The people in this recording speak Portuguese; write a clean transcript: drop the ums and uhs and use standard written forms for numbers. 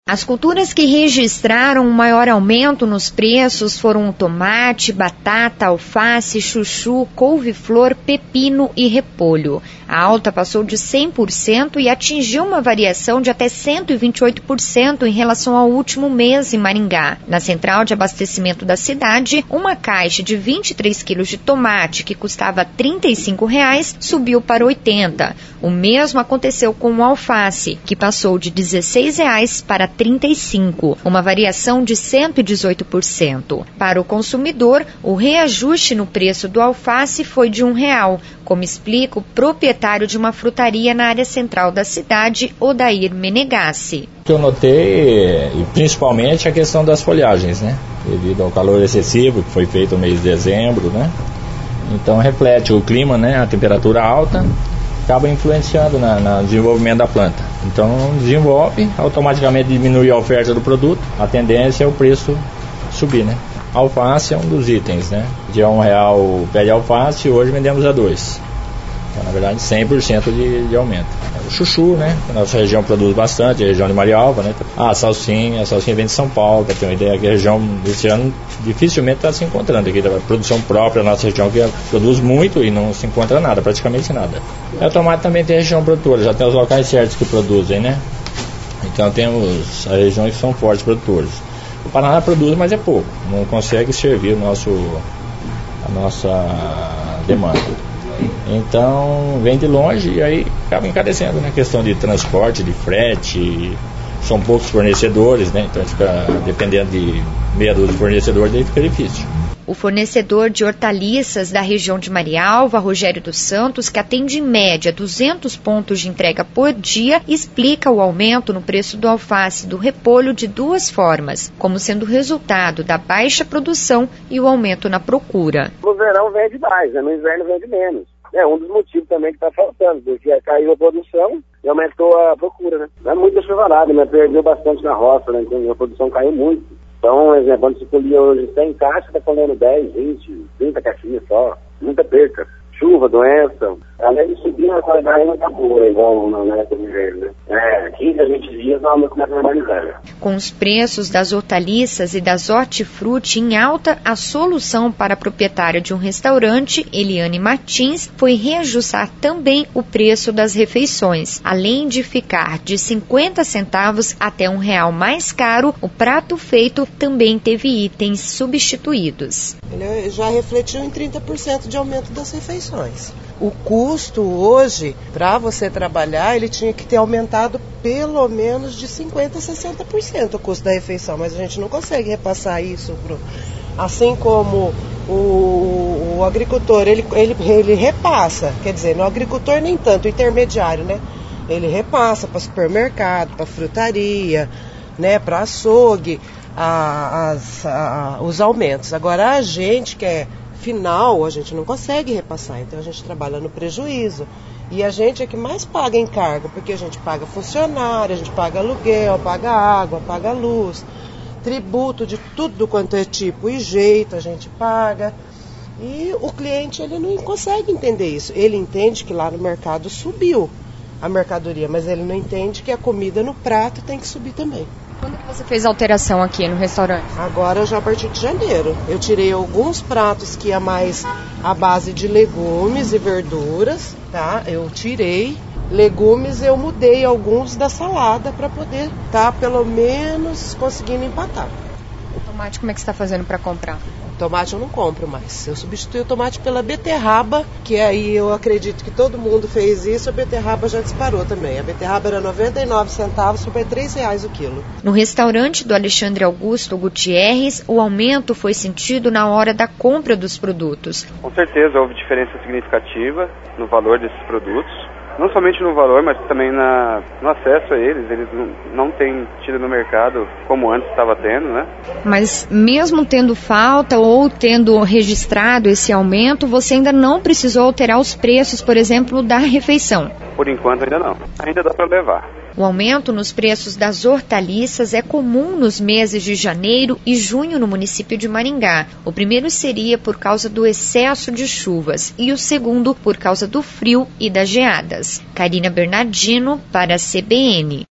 As culturas que registraram um maior aumento nos preços foram o tomate, batata, alface, chuchu, couve-flor, pepino e repolho. A alta passou de 100% e atingiu uma variação de até 128% em relação ao último mês em Maringá. Na central de abastecimento da cidade, uma caixa de 23 quilos de tomate, que custava R$ 35, subiu para R$ 80. O mesmo aconteceu com o alface, que passou de R$ 16 para R$ 35, uma variação de 118%. Para o consumidor, o reajuste no preço do alface foi de R$ 1, como explica o proprietário de uma frutaria na área central da cidade, Odair Menegassi. O que eu notei, principalmente, a questão das folhagens, né? Devido ao calor excessivo que foi feito no mês de dezembro, né? Então reflete o clima, né? A temperatura alta acaba influenciando no desenvolvimento da planta. Então desenvolve, automaticamente diminui a oferta do produto, a tendência é o preço subir, né? Alface é um dos itens, né? De R$ 1 o pé de alface, hoje vendemos a R$ 2. Então, na verdade, 100% de aumento. O chuchu, né? A nossa região produz bastante, a região de Marialva, né? A salsinha vem de São Paulo, para ter uma ideia, que a região desse ano dificilmente está se encontrando aqui, da produção própria da nossa região, que produz muito e não se encontra nada, praticamente nada. O tomate também tem região produtora, já tem os locais certos que produzem, né? Então temos as regiões que são fortes produtores. O Paraná produz, mas é pouco, não consegue servir a nossa demanda. Então vem de longe e aí acaba encarecendo, né? Questão de transporte, de frete, são poucos fornecedores, né? Então fica dependendo de meia dúzia de fornecedores, daí fica difícil. O fornecedor de hortaliças da região de Marialva, Rogério dos Santos, que atende em média 200 pontos de entrega por dia, explica o aumento no preço do alface e do repolho de duas formas, como sendo resultado da baixa produção e o aumento na procura. No verão vende mais, né? No inverno vende menos. É um dos motivos também que está faltando, porque caiu a produção e aumentou a procura, né? É muito chuvarada, né? Perdeu bastante na roça, né? Então a produção caiu muito. Então, exemplo, quando se colhia hoje 100 caixas, está colhendo 10, 20, 30 caixinhas só. Muita perca. Chuva, doença. Além de subir, a qualidade não está boa, igual na época de inverno, né? 15 a 20 dias, nós começa a normalizar. Com os preços das hortaliças e das hortifruti em alta, a solução para a proprietária de um restaurante, Eliane Martins, foi reajustar também o preço das refeições. Além de ficar de 50 centavos até R$ 1 mais caro, o prato feito também teve itens substituídos. Ele já refletiu em 30% de aumento das refeições. O custo hoje, para você trabalhar, ele tinha que ter aumentado pelo menos de 50% a 60% o custo da refeição, mas a gente não consegue repassar isso assim como o agricultor, ele repassa, quer dizer, no agricultor nem tanto, o intermediário, né? Ele repassa para supermercado, para frutaria, né? Para açougue, os aumentos. Agora a gente que é final, a gente não consegue repassar, então a gente trabalha no prejuízo. E a gente é que mais paga encargo, porque a gente paga funcionário, a gente paga aluguel, paga água, paga luz, tributo de tudo quanto é tipo e jeito, a gente paga. E o cliente, ele não consegue entender isso. Ele entende que lá no mercado subiu a mercadoria, mas ele não entende que a comida no prato tem que subir também. Quando que você fez a alteração aqui no restaurante? Agora, já a partir de janeiro. Eu tirei alguns pratos que ia mais à base de legumes e verduras, tá? Eu tirei. Legumes, eu mudei alguns da salada para poder pelo menos conseguindo empatar. O tomate, como é que você está fazendo para comprar? Tomate eu não compro mais. Eu substituí o tomate pela beterraba, que aí eu acredito que todo mundo fez isso, a beterraba já disparou também. A beterraba era 99 centavos, foi R$ 3 o quilo. No restaurante do Alexandre Augusto Gutierrez, o aumento foi sentido na hora da compra dos produtos. Com certeza houve diferença significativa no valor desses produtos. Não somente no valor, mas também no acesso a eles. Eles não têm tido no mercado como antes estava tendo, né? Mas mesmo tendo falta ou tendo registrado esse aumento, você ainda não precisou alterar os preços, por exemplo, da refeição? Por enquanto ainda não. Ainda dá para levar. O aumento nos preços das hortaliças é comum nos meses de janeiro e junho no município de Maringá. O primeiro seria por causa do excesso de chuvas e o segundo por causa do frio e das geadas. Karina Bernardino para a CBN.